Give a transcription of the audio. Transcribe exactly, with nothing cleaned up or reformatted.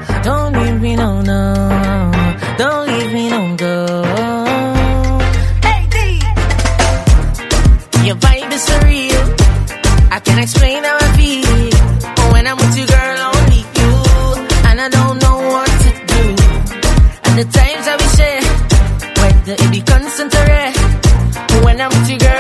Don't leave me, no, no. Don't leave me, don't go. Hey, D! Your vibe is surreal. I can't explain how I feel. But when I'm with you, girl, only you. And I don't know what to do. And the times that we share, whether it be constant or rare. When I'm with you, girl,